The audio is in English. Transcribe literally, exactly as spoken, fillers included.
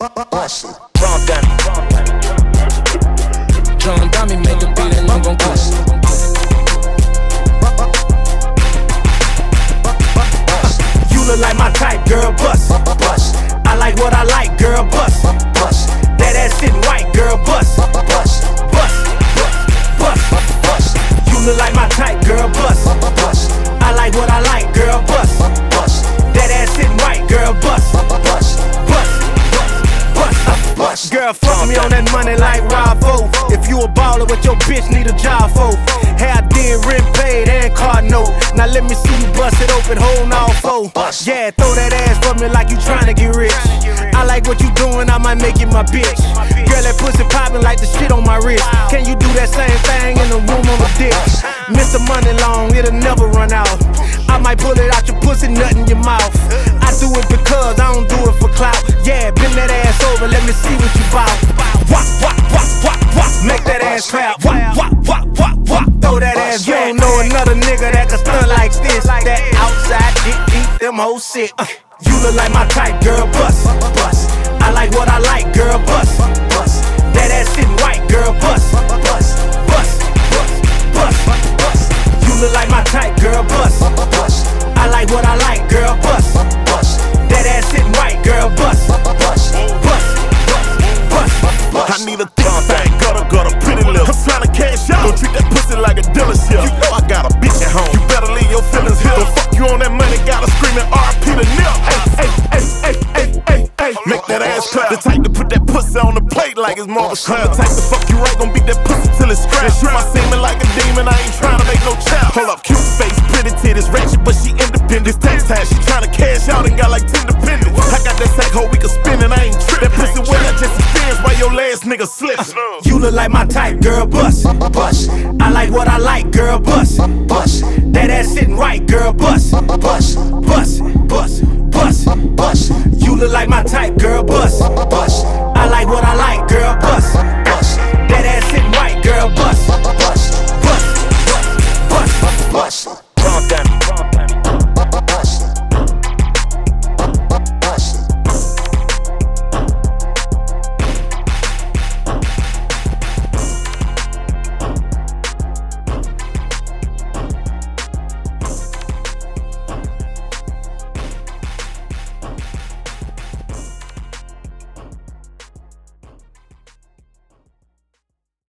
Bust it. Wrong done. John Dummy make the beat and I'm gon' bust it. You look like my type, girl, bust. Bust. I like what I like, girl, bust. Bust. That ass sitting right, girl, bust. Bust. Bust. Bust. Bust. You look like my type, girl, bust. Bust. I like what I like, girl, bust. Bust. That ass sitting right, girl, bust. Bust. Bust. Bust. Bust. Girl, fuck me on that money like Ravo. If you a baller, what your bitch need a job for? Hair did, rent paid, and car note. Now let me see you bust it open, hold all four. Bust. Yeah, throw that ass for me like you tryna get rich. I like what you doing, I might make it my bitch. Girl, that pussy poppin' like the shit on my wrist. Can you do that same thing in the room on the dick? Mister Money Long, it'll never run out. I might pull it out your pussy, nut in your mouth. I do it because I don't do it for clout. Yeah, bend that ass over, let me see what you bout. Wop, wop, wop, wop, wop, make that ass clap. Wop, wop, wop, wop, wop, throw that ass. You don't know another nigga that can stunt like this. That outside dick, eat them hoes sick. Uh, you look like my type, girl, bust. Bust. I like what I like, girl, bust. Bust. That ass sitting right, girl, bust. Bust. Bust. Bust. Bust. You look like my type, girl, bust. Bust. I like what I like, girl, bust. Bust. That ass sitting right, girl, bust. Bust. Bust. Bust. Bust. I need a thick thing, gutter, gutter, pretty lips. I'm tryna cash out. Don't treat that pussy like a dealership. You know I got a bitch at home. You better leave your feelings here. Don't fuck you on that money, gotta screaming R I P to nip. Hey, hey, hey, hey, hey, hey, hey. Make that ass clap. The type to put that pussy on the plate like it's Marvel Snap. The type to fuck you right, gon' beat that pussy till it's scratched. Shoot my semen like a demon, I ain't tryna make no chap. Hold up, cute face, pretty titties, ratchet, but she independent. It's tax time, she tryna cash out and got like ten dependents. I got that sack hoe, we can spin and I ain't trippin'. That pussy wet, I just experience while your last nigga slips. You look like my type, girl, bust. Bust. I like what I like, girl, bust. Bust. That ass sitting right, girl, bust. Bust. Bust. Bust. Bust. Bust. You look like my type, girl, bust. Bust. I like what I like,